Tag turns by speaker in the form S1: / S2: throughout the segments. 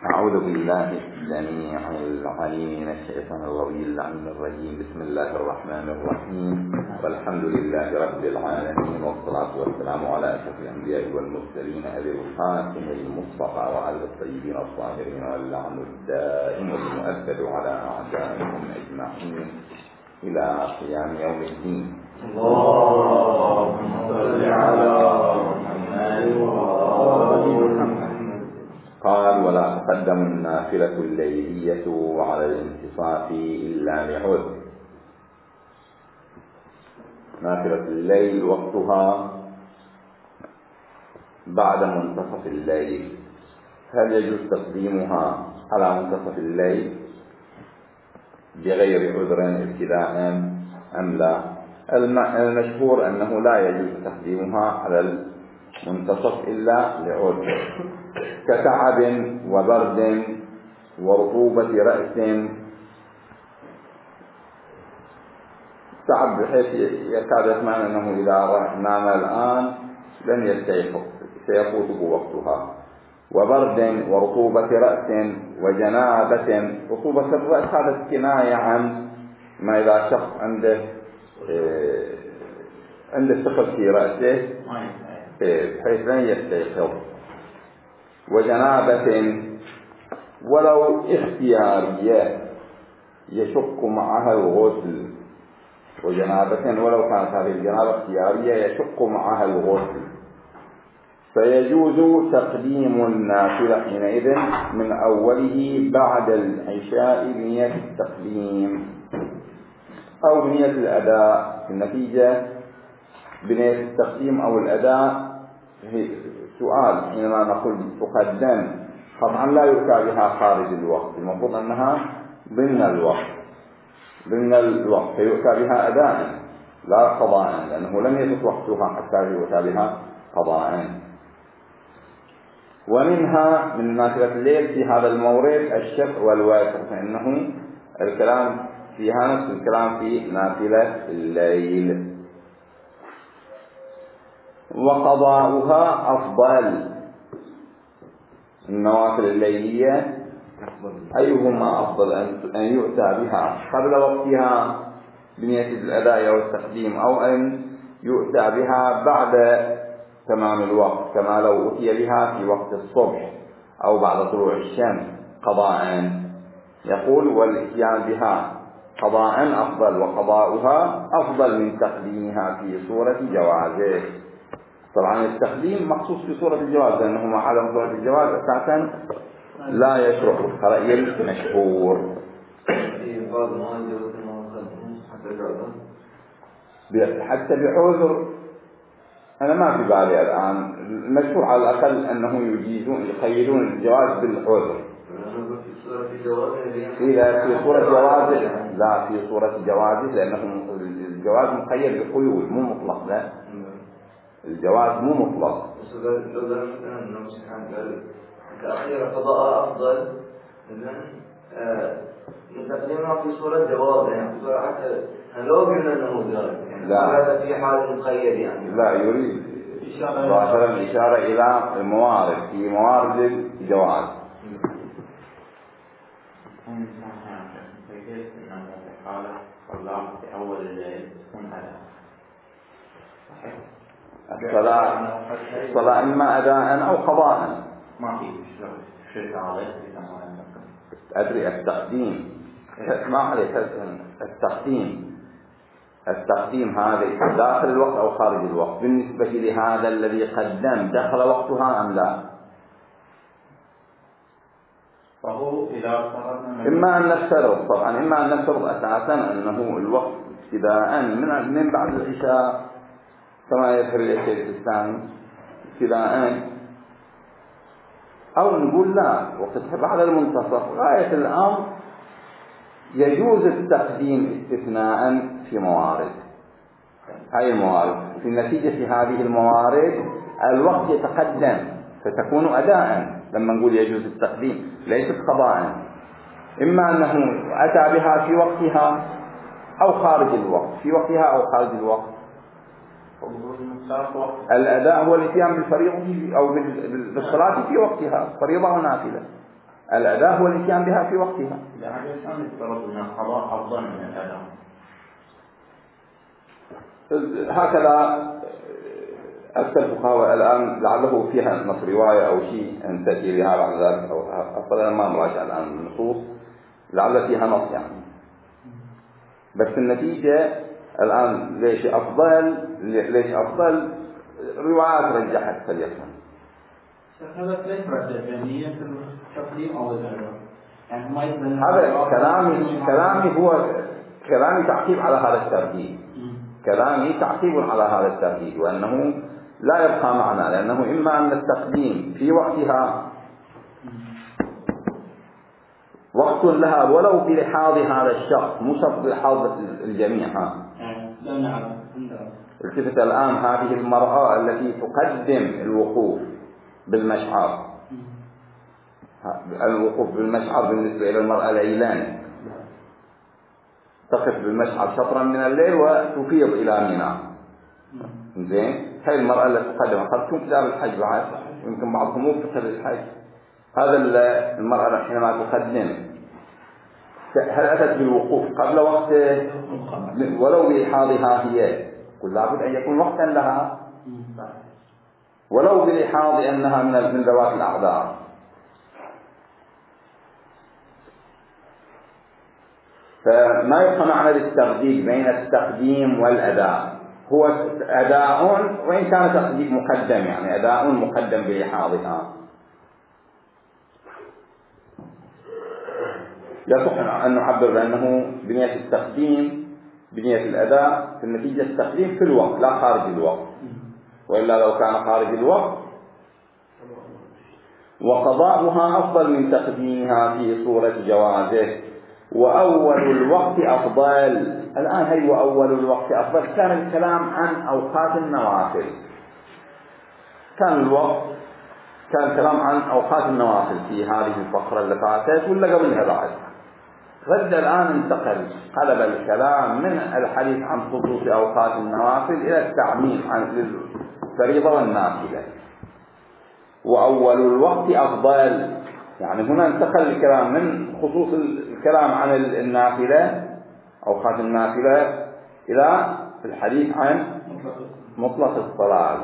S1: أعوذ بالله السميع العليم من الشيطان الغوي اللعين الرجيم. بسم الله الرحمن الرحيم، والحمد لله رب العالمين، والصلاة والسلام على أشرف الأنبياء والمرسلين أبي القاسم المصطفى وعلى الطيبين الطاهرين، واللعن الدائم المؤكد على أعدائهم أجمعين إلى قيام يوم الدين.
S2: اللهم صل على محمد وآل محمد.
S1: قال: ولا تقدم النافلة الليلية على الانتصاف إلا لعذر. نافلة الليل وقتها بعد منتصف الليل، هل يجوز تقديمها على منتصف الليل بغير عذر ابتداء أم لا؟ المشهور أنه لا يجوز تقديمها على المنتصف إلا لعذر، كتعب وبرد ورطوبة رأس. تعب بحيث يكاد يسمع أنه إذا نام الآن لن يستيقظ، سيفوته وقتها، وبرد ورطوبة رأس وجنابة. رطوبة الرأس هذا كناية عن ما إذا شخص عنده سخط في رأسه بحيث لن يستيقظ، وجنابة ولو اختيارية يشق معها الغسل، وجنابة ولو كانت هذه الجنابة اختيارية يشق معها الغسل، فيجوز تقديم النافلة حينئذ من أوله بعد العشاء بنية التقديم أو بنية الأداء. في النتيجة بنية التقديم أو الأداء سؤال حينما نقول تقدم، طبعا لا يؤتى بها خارج الوقت، المفروض أنها ضمن الوقت فيؤتى بها أداء لا قضاء، لأنه لم يفت وقتها حتى يؤتى بها قضاء. ومنها من نافلة الليل في هذا المورد الشفع والوتر، فإنه الكلام فيها نفس الكلام في نافلة الليل. وقضاؤها أفضل. النوافل الليلية أيهما أفضل، أن يؤتى بها قبل وقتها بنية الأداء أو التقديم، أو أن يؤتى بها بعد تمام الوقت، كما لو أتي بها في وقت الصبح أو بعد طلوع الشمس قضاء. يقول: والإتيان بها قضاء أفضل، وقضاؤها أفضل من تقديمها في صورة جوازه. طبعا التقديم مخصوص في صورة الجواز، لأنه ما عدم صورة الجواز أساسا لا يشرع كرأي المشهور. حتى بعذر أنا ما في بالي الآن، المشهور على الأقل أنه يقيدون الجواز بالعذر. إذا في صورة جوازه، لا في صورة جوازه، لأنه الجواز مقيد بقيود مو مطلق، لا الجواز مو مطلق.
S2: تأخير قضاء أفضل من تقديمها في صورة جواز، يعني في صورة حتى لو قلنا أنه ذلك، يعني هذا في حال مقيد، يعني
S1: لا يريد ظاهرا إشارة إلى الموارد، في موارد الجواز. الصلاة إما أداء أو قضاء،
S2: ما في شيء عليه.
S1: أدري التقديم ما عليه التقديم هذا داخل الوقت أو خارج الوقت، بالنسبة لهذا الذي قدم دخل وقتها أم لا.
S2: فهو إذا
S1: إما أن نفترض طبعا، إما أن نفترض أساسا أنه الوقت ابتداء من بعد العشاء كما يذكر الشيخ الإسلامي ابتداء، أو نقول لا وقتها بعد المنتصف. غاية الأمر يجوز التقديم استثناء في موارد، هاي الموارد في نتيجة هذه الموارد الوقت يتقدم فتكون أداء. لما نقول يجوز التقديم ليست قضاء، إما أنه أتى بها في وقتها أو خارج الوقت، في وقتها أو خارج الوقت. الأداء هو الاتيان بالفريضة أو بالصلاة في وقتها، فريضة ونافلة. الأداء هو الاتيان بها في وقتها.
S2: لهذا كان يفترض أن القضاء أفضل من الأداء.
S1: هكذا أكثر الفقهاء الآن، لعله فيها نص رواية أو شيء أن تأتي بها بعد ذلك، أو أصلا ما مراجع الآن النصوص، لعل فيها نص يعني. بس النتيجة الآن ليش أفضل روايات رجحت فليكن.
S3: هذا كيف رجح يعني التقديم أو الأداء؟ يعني ما يبين.
S1: هذا كلامي هو كلامي تعقيب على هذا الترتيب. كلامي تعقيب على هذا الترتيب، وأنه لا يبقى معنا، لأنه إما أن التقديم في وقتها وقت لها ولو بلحاظ هذا الشخص، مو شرط بلحاظ الجميع.
S3: لا نعم.
S1: التفت الآن هذه المرأة التي تقدم الوقوف بالمشعر، الوقوف بالمشعر بالنسبة إلى المرأة ليلان، تقف بالمشعر شطرا من الليل وتفيض إلى منى. زين، هاي المرأة التي تقدم، أخذتم كتاب الحج بعد، يمكن بعضكم مو فقه الحج. هذا المرأة حينما تقدم، هل أتت بالوقوف قبل وقته ولو بلحاظها هي؟ قل لابد أن يكون وقتا لها ولو بلحاظ أنها من ذوات الأعذار. فما يبقى معنى للترتيب بين التقديم والأداء، هو أداء وإن كان تقديم مقدم، يعني أداء مقدم بلحاظها. يصح أن نعبر بأنه بنية التقديم بنية الأداء، في النتيجة التقديم في الوقت لا خارج الوقت، وإلا لو كان خارج الوقت وقضاؤها أفضل من تقديمها في صورة جوازه. وأول الوقت أفضل. الآن هي وأول الوقت أفضل، كان الكلام عن أوقات النوافل، كان الكلام عن أوقات النوافل في هذه الفقرة اللي فاتت ولا قبلها بعد. رد الآن انتقل، قلب الكلام من الحديث عن خصوص أوقات النوافل إلى التعميم عن الفريضة والنافلة. وأول الوقت أفضل، يعني هنا انتقل الكلام من خصوص الكلام عن النافلة أوقات النافلة إلى الحديث عن مطلق الصلاة.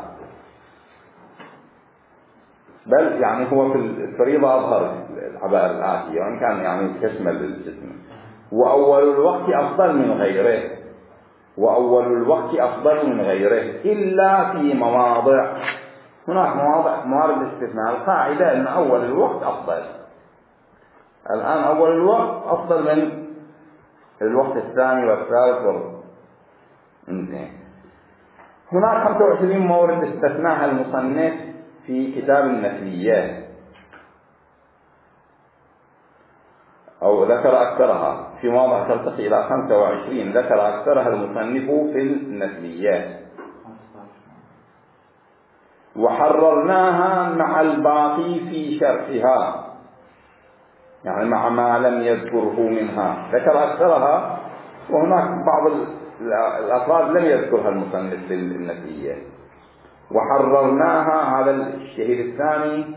S1: بل يعني هو في الفريضة أظهر العبارة الآتية، وإن كان يعني تشمل الجسم. وأول الوقت أفضل من غيره، وأول الوقت أفضل من غيره إلا في مواضع. هناك موارد استثناء. القاعدة أن أول الوقت أفضل. الآن أول الوقت أفضل من الوقت الثاني والثالث هناك 25 مورد استثناها المصنف في كتاب النفليات، أو ذكر أكثرها في مواضع ترتقي إلى 25، ذكر أكثرها المصنف في النفليات. وحررناها مع الباقي في شرحها، يعني مع ما لم يذكره منها، ذكر أكثرها، وهناك بعض الأفراد لم يذكرها المصنف في النفليات. وحررناها، هذا الشهيد الثاني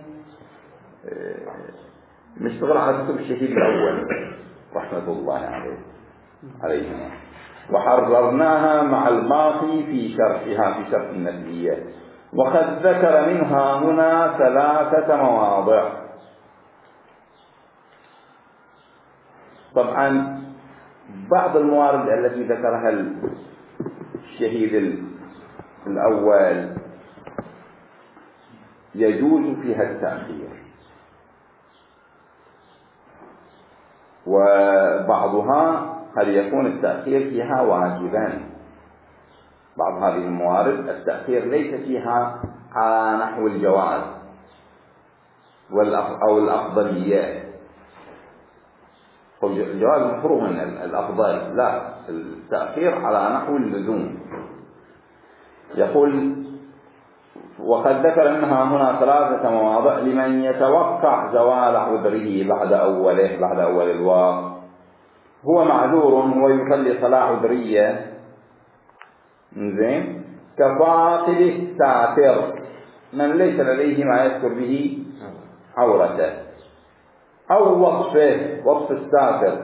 S1: مشتغل على كتب الشهيد الأول رحمة الله عليهما. وحررناها مع الباقي في شرحها، في شرح النفليات. وقد ذكر منها هنا 3 مواضع. طبعا بعض الموارد التي ذكرها الشهيد الأول يجوز فيها التأخير، وبعضها قد يكون التأخير فيها واجبا. بعض هذه الموارد التأخير ليس فيها على نحو الجواز أو الأفضليات. الجواز مفروغ من الأفضل، لا، التأخير على نحو اللزوم. يقول وقد ذكر أنها هنا 3 مواضع لمن يتوقع زوال عذره بعد أول الوقت. هو معذور ويصلي صلاة عذرية، زين، كفاقد الساتر، من ليس لديه ما يذكر به عورته. أو وصف الساتر،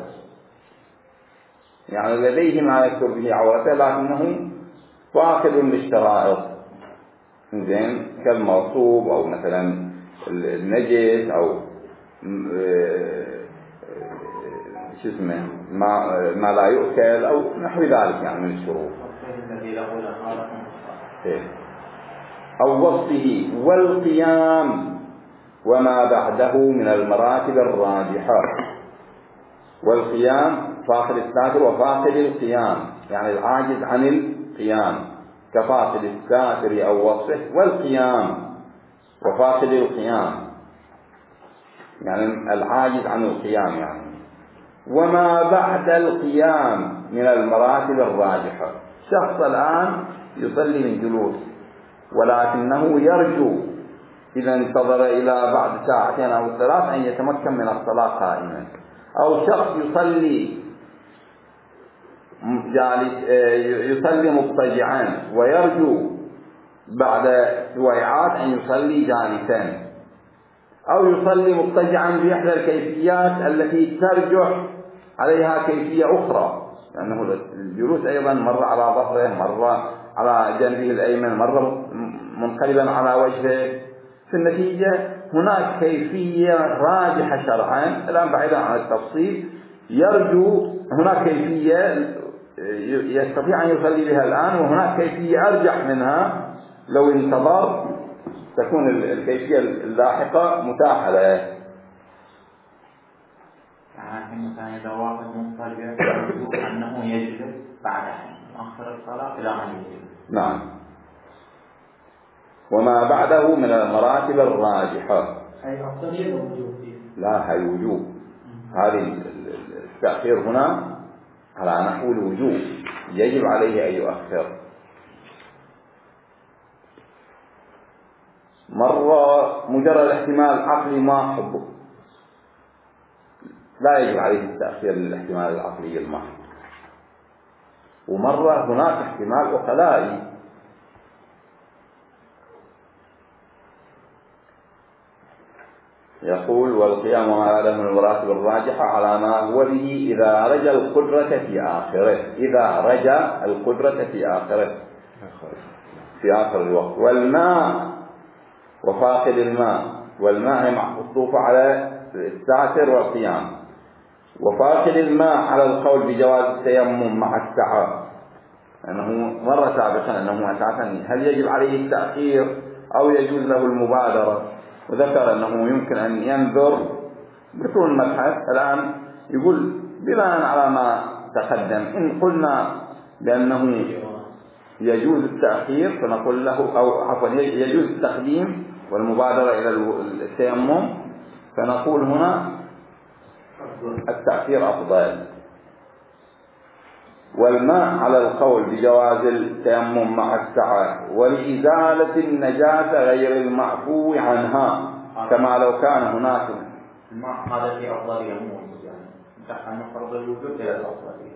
S1: يعني لديه ما يستر به عورته لكنه فاقد للشرائط، زين، كالمغصوب أو مثلا النجس أو شو اسمه ما لا يؤكل أو نحو ذلك يعني من الشروط، أو وصفه والقيام وما بعده من المراتب الراجحة. والقيام فاقد الساتر وفاقد القيام، يعني العاجز عن القيام كفاقد الساتر أو وصفه، والقيام وفاقد القيام يعني العاجز عن القيام يعني. وما بعد القيام من المراتب الراجحة، شخص الآن يصلي من جلوس ولكنه يرجو إذا انتظر إلى بعد ساعتين أو 3 أن يتمكن من الصلاة قائما، أو شخص يصلي يصلي مضطجعا ويرجو بعد سويعات أن يصلي جالسا، أو يصلي مضطجعا بإحدى الكيفيات التي ترجح عليها كيفية أخرى، لأنه الجلوس أيضا مرة على ظهره، مرة على جنبه الأيمن، مرة منقلبا على وجهه. في النتيجة هناك كيفية راجحة شرعا، الآن بعيدا عن التفصيل، يرجو هناك كيفية يستطيع أن يصلي بها الآن، وهناك كيفية أرجح منها لو انتظر تكون الكيفية اللاحقة متاحة له.
S3: يعني مثلا إذا واحد مضطجع يرجو أنه يجلس بعد أن يؤخر الصلاة إلى أن يجلس.
S1: نعم. وما بعده من المراتب الراجحة.
S3: هي أفضلية وجوب؟
S1: لا، هي وجوب. هذه التأخير هنا على نحو الوجوب، يجب عليه أن يؤخر. مرة مجرد احتمال عقلي ما حبه، لا يجب عليه التأخير للاحتمال العقلي المحض. ومرة هناك احتمال عقلائي، يقول والقيام على من المراتب الراجحة على ما هو به إذا رجى القدرة في آخره، إذا رجى القدرة في آخره في آخر الوقت. والماء وفاقد الماء، والماء معطوف على الساتر والقيام. وفاقد الماء على القول بجواز التيمم مع السعة، أنه مرة سابقا أنه أساسا هل يجب عليه التأخير أو يجوز له المبادرة، وذكر أنه يمكن أن ينظر بدون مبحث. الآن يقول بناء على ما تقدم إن قلنا بأنه يجوز التأخير فنقول له، أو عفوا يجوز التقديم والمبادرة إلى التيمم، فنقول هنا التأخير أفضل. والماء على القول بجواز التيمم مع السعة ولإزالة النجاسة غير المعفو عنها، كما لو كان هناك
S3: الماء هذا في أفضلية موجود، يعني نحن نفرض الوجود إلى الأفضلية.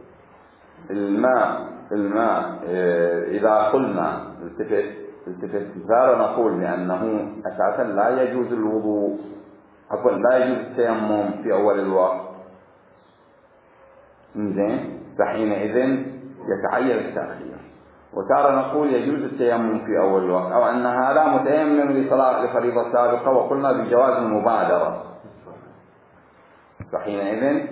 S1: الماء إذا قلنا التفت نقول بأنه أساسا لا يجوز الوضوء، عفوا لا يجوز التيمم في أول الوقت، زين، فحينئذ يتعين التأخير. وتارة نقول يجوز التيمم في أول الوقت، أو أن هذا متيمم لفريضة سابقة وقلنا بجواز المبادرة، فحينئذ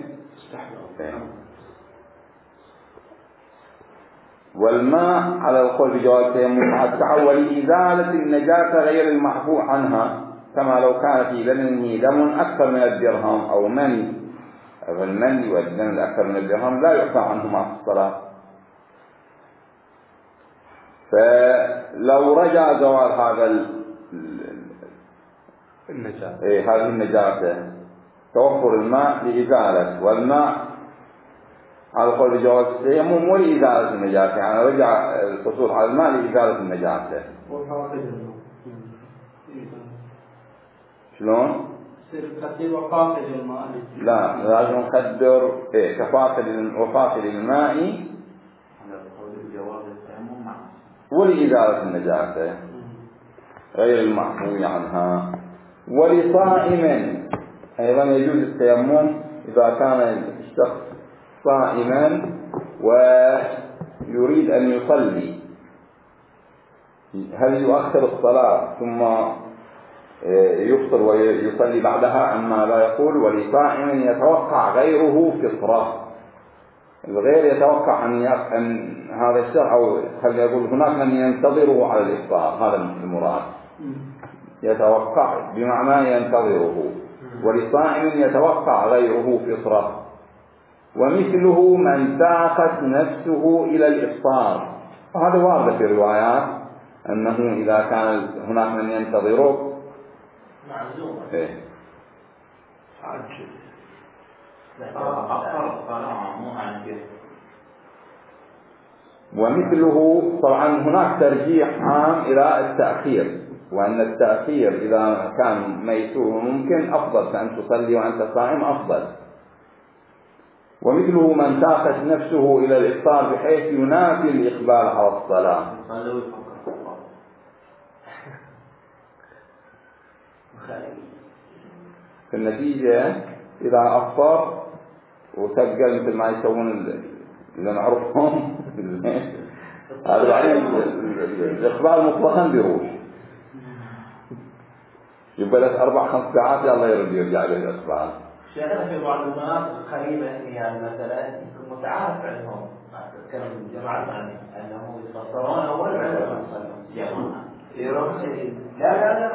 S1: والماء على القول بجواز التيمم مع السعة ولإزالة النجاسة غير المعفو عنها، كما لو كان في بدنه دم أكثر من الدرهم أو مني، المني والدم الأكثر من الدرهم لا يعفى عنهما في الصلاة. فلو رجع زوال هذا هذه النجاسة توفر الماء لإزالة، والماء على القول بجواز التيمم ولإزالة النجاسة، يعني رجع الحصول على الماء لإزالة النجاسة. شلون؟
S3: وفاقد الماء
S1: لا، لازم نقدر كفاقد وفاقد الماء ولإزالة النجاسة غير المعفو عنها. ولصائم أيضا يجوز التيمم إذا كان الشخص صائما ويريد أن يصلي، هل يؤخر الصلاة ثم يفطر ويصلي بعدها أما لا يقول ولصائم يتوقع غيره فطرة، الغير يتوقع أن هذا الشرع، أو خلينا يقول هناك من ينتظره على الإفطار، هذا المراد، يتوقع بمعنى ينتظره، ولصائم يتوقع غيره فطرة. ومثله من ساقت نفسه إلى الإفطار، وهذا وارد في الروايات أنه إذا كان هناك من ينتظره
S3: معزوم
S2: عجل
S3: أكثر الصلاة مو عن.
S1: ومثله طبعا هناك ترجيح عام إلى التأخير، وأن التأخير إذا كان ميسور ممكن أفضل، كأن تصلي وأنت صائم أفضل. ومثله من ساقت نفسه إلى الإفطار بحيث ينافي الإقبال على الصلاة، في النتيجة إذا أفطر وسجل مثل ما يسوون اللي نعرفهم هذا بعدين الإقبال مطلقا بيروح، يبقى لك 4-5 ساعات يلا يرجع له الإقبال.
S2: شيخنا في بعض المناطق قريبة يعني مثلا يكون متعارف عندهم كلام جماعة أنه يفطرون أول بعد ما يصلون لا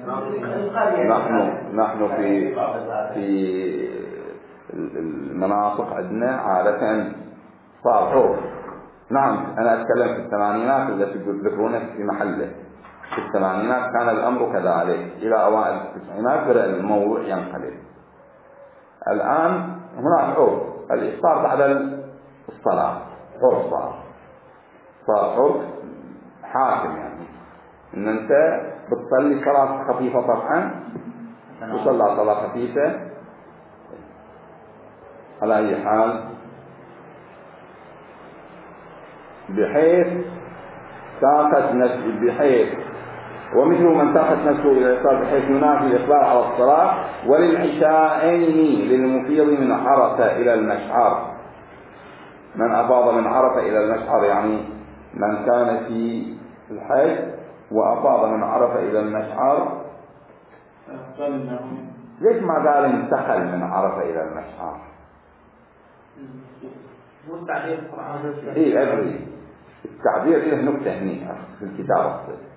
S1: نحن في المناطق عندنا عادة صار عرف. نعم أنا أتكلم في الثمانينات التي تذكرونها في محله، في الثمانينات كان الأمر كذلك، إلى أوائل التسعينات بدأ الموضوع ينقلب. الآن هناك عرف الإفطار بعد الصلاة، عرف صار عرف حاكم، يعني إن أنت بتصلي صلاة خفيفة طبعا، وصلى صلاة خفيفة على أي حال، بحيث ساقت نفسه، بحيث ومثل من ساقت نفسه إلى الإفطار بحيث ينافي الإقبال على الصلاة. وللعشاءين للمفيض من عرفة إلى المشعر، من أفاض من عرفة إلى المشعر يعني من كان في الحج وأفاض من عرفة إلى المشعر. ليش ما قال انتقل من عرفة إلى المشعر؟ إيه أدري التعبير له نكتة هنا في الكتاب.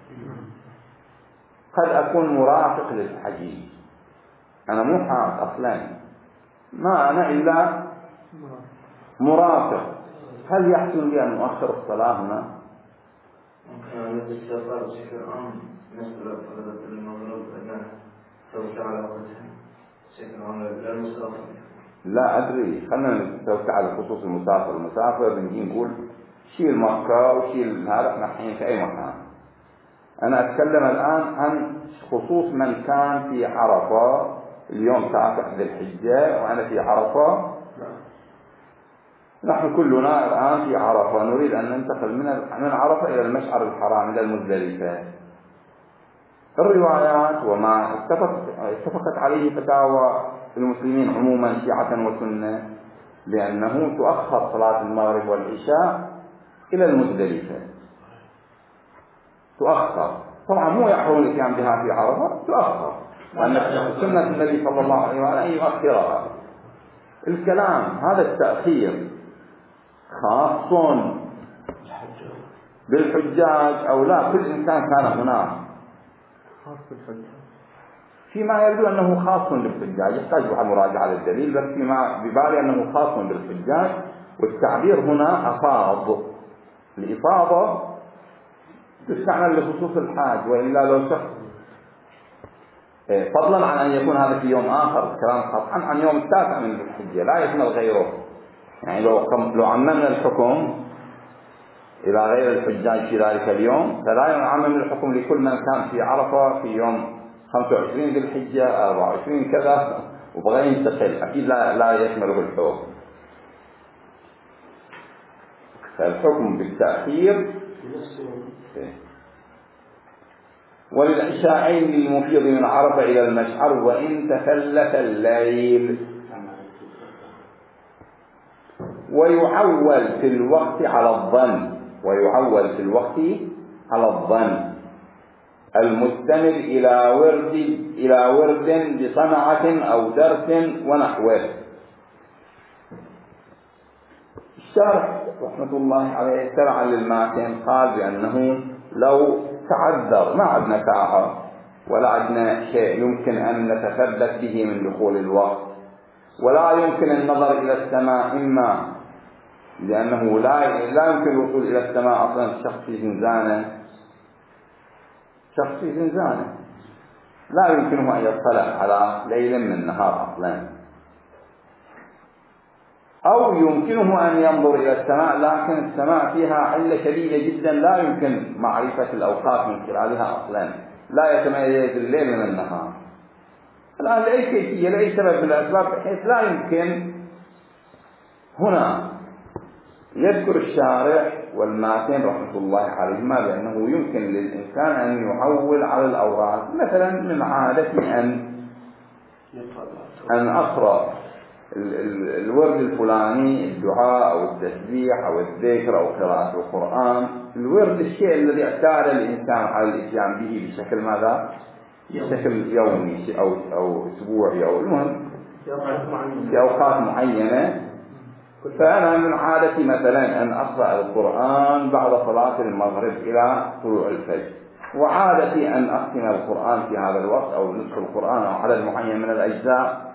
S1: قد أكون مرافق للحجيج، أنا مو حاج أصلا، ما أنا إلا مرافق، هل يحسن لي أن أؤخر الصلاة هنا؟
S2: ممكن أن يتسافر بشكل عام نسبة فرضة المغرب أنها توسع على وقتها بشكل عام للمسافر.
S1: لا أدري، خلنا نتوسع على خصوص المسافر. المسافر بنجي نقول شيل مكة وشيل هذا، احنا حين في أي مكان. أنا أتكلم الآن عن خصوص من كان في عرفة اليوم 9 ذي الحجة وأنا في عرفة. نحن كلنا الآن في عرفة، نريد أن ننتقل من عرفة إلى المشعر الحرام إلى المزدلفة. الروايات وما اتفقت عليه فتاوى المسلمين عموما شيعة وسنة، لأنه تؤخر صلاة المغرب والعشاء إلى المزدلفة، تؤخر طبعا، مو يحرم الاتيان بها في عرفة، تؤخر، لأن سنة النبي صلى الله عليه وسلم أن يؤخرها. الكلام هذا التأخير خاص بالحجاج أو لا، كل إنسان كان هناك
S4: خاص بالحجاج،
S1: فيما يبدو أنه خاص بالحجاج، يحتاج مراجعة للدليل، بس فيما ببالي أنه خاص بالحجاج. والتعبير هنا أفاض، الإفاضة تستعمل لخصوص الحاج، وإلا لو شخص فضلا عن أن يكون هذا في يوم آخر، كلام قطعا عن يوم 9 من ذي الحجة لا يشمل غيره. يعني لو عممنا الحكم إلى غير الحجاج في ذلك اليوم، فلا يعمم الحكم لكل من كان في عرفة في يوم 25 ذي الحجة 24 كذا وبغى ينتقل، أكيد لا يشمله الحكم. فالحكم بالتأخير وللعشاءين للمفيض من عرفة إلى المشعر وإن تثلث الليل. ويعول في الوقت على الظن، ويعول في الوقت على الظن المستند إلى ورد بصنعة أو درس ونحوه. الشارح رحمة الله عليه شرعا للماتن قال بأنه لو تعذر ما عندنا ساعة ولا عندنا شيء يمكن أن نتثبت به من دخول الوقت، ولا يمكن النظر إلى السماء، إما لأنه لا يمكن الوصول إلى السماء أصلا شخص في زنزانة لا يمكنه أن يطلع على ليل من النهار أصلا، أو يمكنه أن ينظر إلى السماء لكن السماء فيها علة شديدة جدا لا يمكن معرفة الأوقات من خلالها أصلا، لا يتميز الليل من النهار. الآن لأي كيفية لأي سبب من الأسباب بحيث لا يمكن. هنا يذكر الشارح والماتن رحمة الله عليهما بأنه يمكن للإنسان أن يعول على الأوراق، مثلا من عادتي أن أقرأ الورد الفلاني، الدعاء أو التسبيح أو الذكر أو قراءة القرآن، الورد الشيء الذي اعتاد الإنسان على الإتيان به بشكل ماذا؟ بشكل يومي أو أسبوعي أو المهم في أوقات معينة. فأنا من عادتي مثلا أن أقرأ القرآن بعد صلاة المغرب إلى طلوع الفجر، وعادتي أن أختم القرآن في هذا الوقت أو نصف القرآن أو عدد معين من الأجزاء.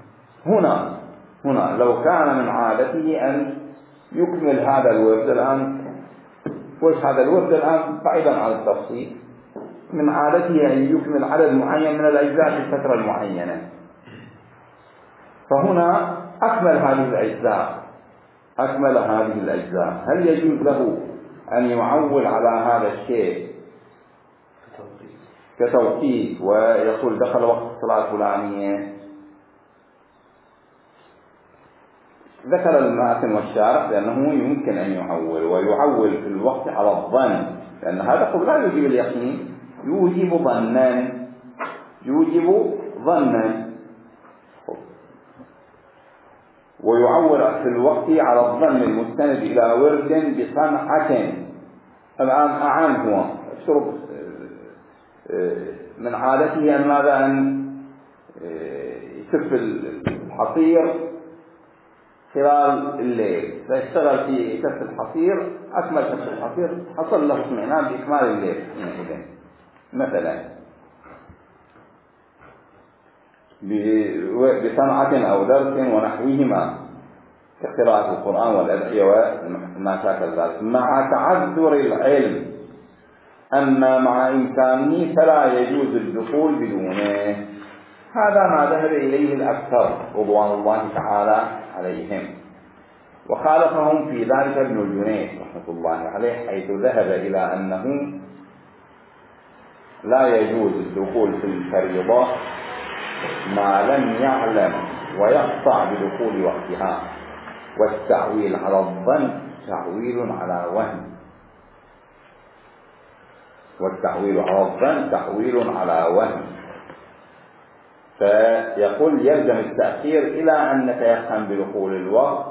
S1: هنا لو كان من عادته أن يكمل هذا الورد الآن، وش هذا الورد الآن بعيدا عن التفصيل، من عادته أن يكمل عدد معين من الأجزاء في الفترة المعينة، فهنا أكمل هذه الأجزاء، هل يجوز له أن يعول على هذا الشيء كتوقيت ويقول دخل وقت الصلاة الفلانية؟ ذكر الماتن والشارح بأنه يمكن أن يعول، ويعول في الوقت على الظن، لأن هذا قد لا يوجب اليقين، يوجب ظنا. ويعول في الوقت على الظن المستند إلى ورد بصنعة. الآن أعان هو شرب من عادته أن ماذا أن يسف الحصير خلال الليل، فيشتغل في كف الحصير، أكمل كف الحصير، حصل له اطمئنان بإكمال الليل مثلا بصنعة أو درس ونحوهما كقراءة القرآن والأدعية وما شاكل ذلك، مع تعذر العلم، أما مع إمكانه فلا يجوز الدخول بدونه. هذا ما ذهب إليه الأكثر رضوان الله تعالى عليهم، وخالفهم في ذلك ابن الجنيد رحمة الله عليه، حيث ذهب إلى أنه لا يجوز الدخول في الفريضة ما لم يعلم ويقطع بدخول وقتها، والتعويل على الظن تعويل على وهم، فيقول يلزم التأخير إلى أن نتيقن بدخول الوقت،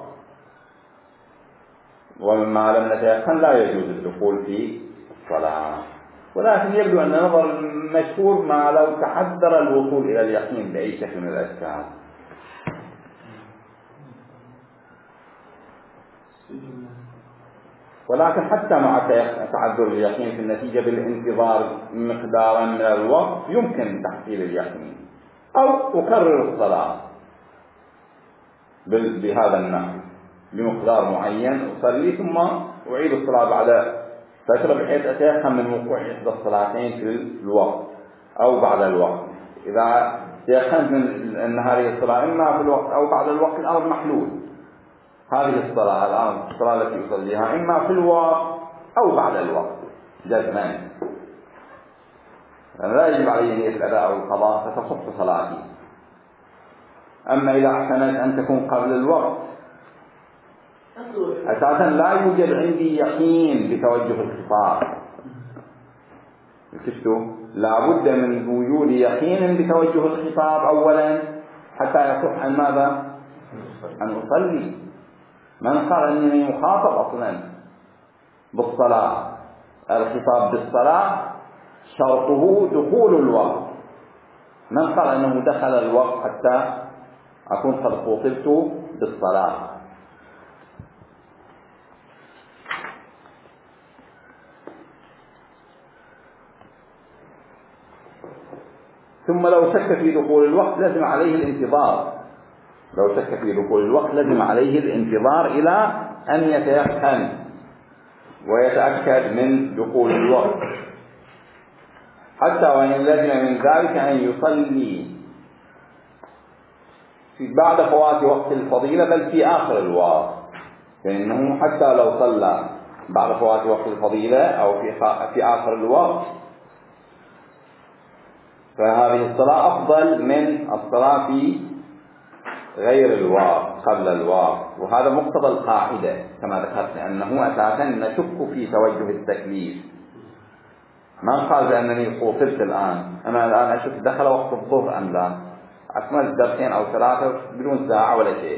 S1: ومما لم نتيقن لا يجوز الدخول في الصلاة. ولكن يبدو أن نظر مشهور ما لو تحذر الوصول إلى اليقين بأي شكل من الأشكال. ولكن حتى مع تعذر اليقين في النتيجة بالانتظار مقدارا من الوقت يمكن تحصيل اليقين، أو أكرر الصلاة بهذا النحو بمقدار معين، أصلي ثم أعيد الصلاة بعد فترة بحيث أتيقن من وقوع إحدى الصلاتين في الوقت أو بعد الوقت. إذا تيقنت من أن هذه الصلاة إما في الوقت أو بعد الوقت، الأمر محلول. هذه الصلاة الآن الصلاة التي يصليها إما في الوقت أو بعد الوقت جزما، لا يجب عليه نية الأداء أو القضاء فتصح صلاتي. أما إذا أحسنت أن تكون قبل الوقت، أساسا لا يوجد عندي يقين بتوجه الخطاب. شفتوا لا بد من وجود يقين بتوجه الخطاب أولا حتى يصح أن ماذا؟ أن أصلي. من قال أنني مخاطب أصلا بالصلاة؟ الخطاب بالصلاة شرطه دخول الوقت. من قال أنه دخل الوقت حتى أكون قد خطبت بالصلاة؟ ثم لو شك في دخول الوقت لازم عليه الانتظار. لو شك في دخول الوقت لازم عليه الانتظار إلى أن يتيقن ويتأكد من دخول الوقت، حتى وإن لزم من ذلك أن يصلي بعد فوات وقت الفضيلة بل في آخر الوقت، فإنه حتى لو صلى بعد فوات وقت الفضيلة أو في آخر الوقت فهذه الصلاة أفضل من الصلاة في غير الوقت قبل الوقت. وهذا مقتضى القاعدة كما ذكرت، أنه أساسا نشك في توجه التكليف. من قال بأنني خطبت الآن، أنا الآن أشوف دخل وقت الظهر أم لا، أكمل درسين أو ثلاثة بدون ساعة ولا شيء،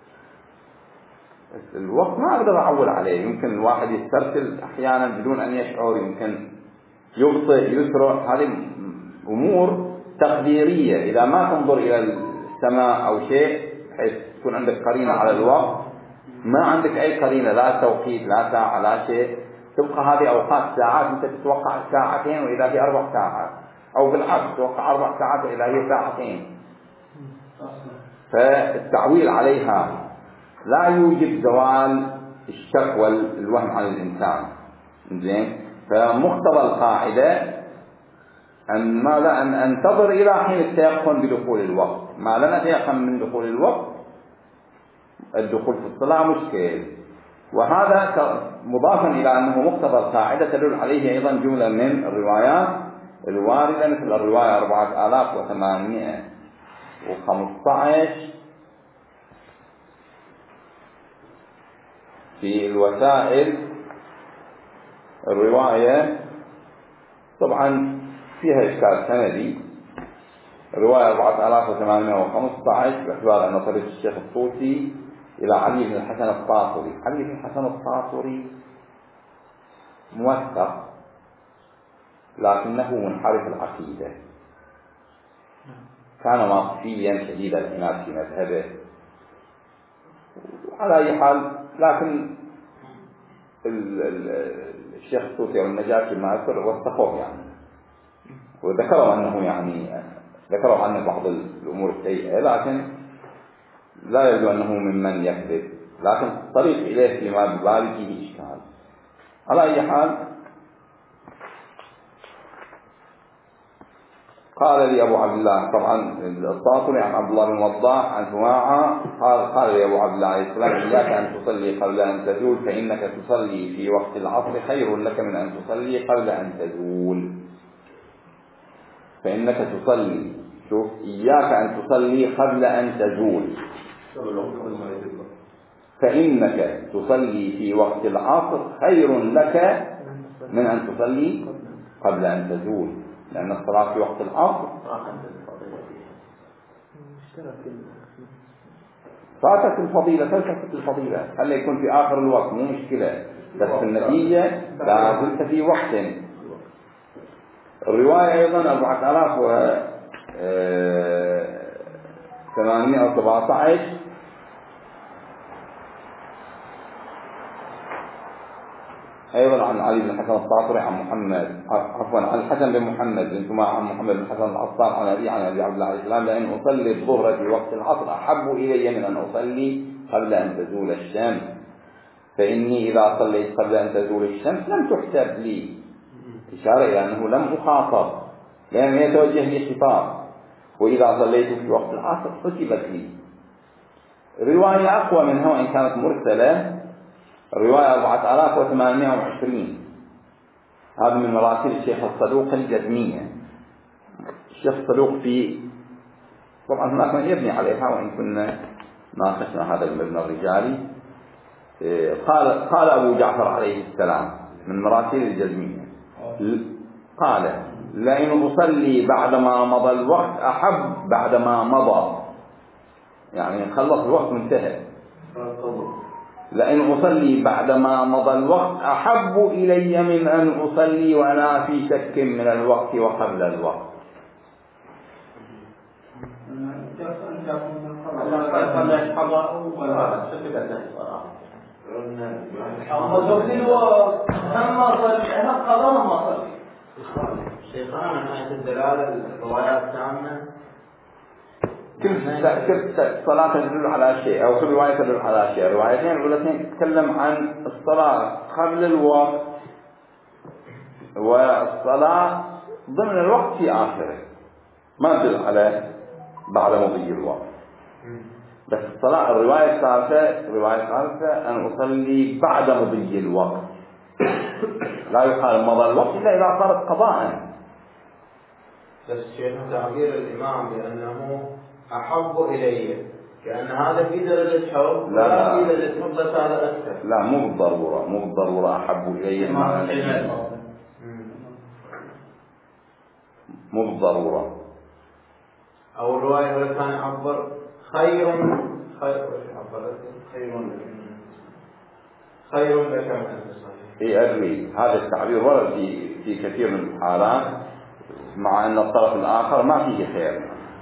S1: الوقت ما أقدر أعول عليه. يمكن الواحد يسترسل أحيانا بدون أن يشعر، يمكن يبطئ يسرع، هذه أمور تقديرية. إذا ما تنظر إلى السماء أو شيء بحيث تكون عندك قرينة على الوقت، ما عندك أي قرينة، لا توقيت لا ساعة لا شيء، تبقى هذه أوقات ساعات أنت تتوقع ساعتين وإذا هي 4 ساعات، أو بالعكس تتوقع 4 ساعات وإذا هي ساعتين. فالتعويل عليها لا يوجب زوال الشك والوهم عن الإنسان. زين، فمقتضى القاعدة أن ماذا؟ أن أنتظر إلى حين التيقن بدخول الوقت. ما لم نتيقن من دخول الوقت الدخول في الصلاة مشكل. وهذا مضافا إلى أنه مقتضى القاعدة تدل عليه أيضا جملة من الروايات الواردة، مثل الرواية 4815 في الوسائل. الرواية طبعا فيها إشكال سندي، الرواية 4815 باعتبار أن طريق الشيخ الطوسي إلى علي بن الحسن الطاطري. علي بن الحسن الطاطري موثق لكنه منحرف العقيدة، كان واقفيا شديد العناد في مذهبه على أي حال. لكن الشيخ الطوسي والنجاشي ما يذكر وثقوه يعني، وذكروا أنه يعني ذكروا عنه بعض الأمور السيئة، لكن لا يبدو أنه ممن يكذب، لكن الطريق إليه فيما ببالي فيه إشكال. على أي حال، قال لي أبو عبد الله، طبعا الطاطري عن عبد الله بن وضاح عن جماعة قال لي أبو عبد الله عليه السلام: إياك أن تصلي قبل أن تزول، فإنك تصلي في وقت العصر خير لك من أن تصلي قبل أن تزول. فإنك تصلي، شوف، إياك أن تصلي قبل أن تزول، فإنك تصلي في وقت العصر خير لك من أن تصلي قبل أن تزول، لأن الصلاة في وقت العصر فاتت الفضيلة، تلتفت الفضيلة، هل يكون في آخر الوقت مو مشكلة، بس في النتيجة لا زلت في وقت. الرواية أيضا 4817 أيضا عن علي بن الحسن الطاطري عن محمد، عفوا عن الحسن بن محمد بن جماعة عن محمد بن الحسن العطار عن أبي عبد الله عليه السلام: لأن أصلي الظهر في وقت العصر أحب إلي من أن أصلي قبل أن تزول الشمس، فإني إذا صليت قبل أن تزول الشمس لم تحسب لي، إشارة إلى أنه لم أخاطب، لم يتوجه لي خطاب، وإذا صليت في وقت العصر حسبت لي. رواية أقوى منها وإن كانت مرسلة، الرواية 4820، هذا من مراسيل الشيخ الصدوق الجزمية. الشيخ الصدوق في طبعا هناك من يبني عليها وإن كنا ناقشنا هذا المبنى الرجالي. قال أبو جعفر عليه السلام من مراسيل الجزمية، قال: لئن أصلي بعدما مضى الوقت أحب بعدما مضى، يعني خلص الوقت وانتهى. لئن أصلي بعدما مضى الوقت أحب إلي من أن أصلي وأنا في شك من الوقت وقبل الوقت.
S3: شيخنا من حيث الدلالة الروايات التامة
S1: كل صلاة تدل على شيء أو كل رواية تدل على شيء. الروايتين الأولتين تتكلم عن الصلاة قبل الوقت والصلاة ضمن الوقت في آخره، ما تدل على بعد مضي الوقت. بس الصلاة الرواية الثالثة أن أصلي بعد مضي الوقت، لا يقال مضى الوقت إلا إذا صارت قضاء.
S3: بس شيخ تعبير الإمام بأنه أحب إلي كأن هذا في درجة حب ولا في درجة حب بس هذا أكثر.
S1: لا مو بالضرورة أحب إلي مو بالضرورة.
S3: أو الرواية اللي كان يعبر خير لك من أن تصلي.
S1: أدري هذا التعبير ورد في كثير من الحالات، مع أن الطرف الآخر ما فيه خير.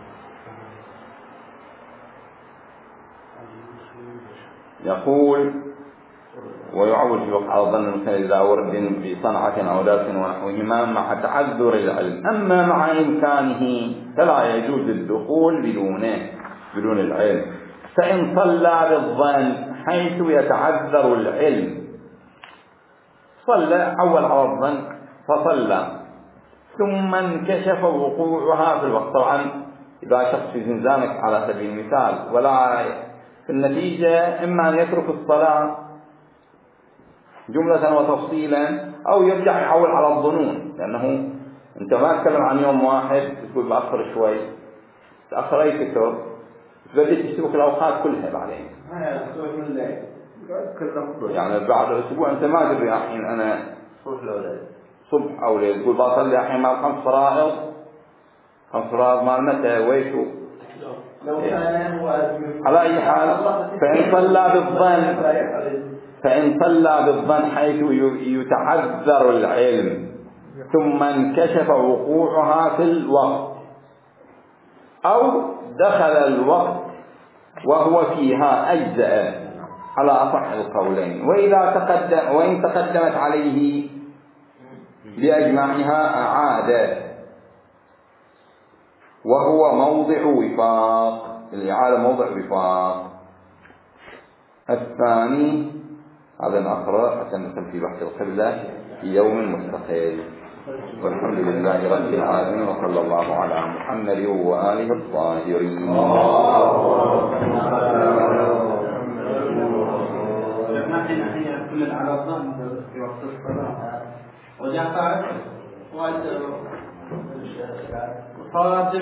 S1: يقول ويعول في وقع الظن مثل إذا ورد بصنعة أو درس ونحوهما مع تعذر العلم، أما مع إمكانه فلا يجوز الدخول بدون العلم. فإن صلى بالظن حيث يتعذر العلم، صلى أول على الظن فصلى ثم انكشف وقوعها في الوقت. طبعا إذا شخص في زنزانك على سبيل المثال ولا في النتيجة إما أن يترك الصلاة جملة وتفصيلا أو يرجع يحول على الظنون، لأنه أنت ما تتكلم عن يوم واحد تقول بأخر شوي، تأخر أي فكر تبدأ تشتبك الأوقات كلها بعدين. يعني بعد أسبوع أنت ما تدري الحين أنا صبح أو ليل، تقول بصلي الحين مع 5 فرائض، 5 فرائض مال متى ويشو. على أي حال فإن صلى بالظن حيث يتعذر العلم ثم انكشف وقوعها في الوقت أو دخل الوقت وهو فيها أجزأ على أصح القولين، وإن تقدمت عليه بأجمعها أعاد، وهو موضع وفاق. الإعادة موضع وفاق. الثاني هذا نقرأ حتى ندخل في بحث القبلة في يوم مستقل. والحمد لله رب العالمين، وصلى الله على محمد وآله الطاهرين.
S2: نحن كل على الظن في وقت الصلاة وجاء قاعد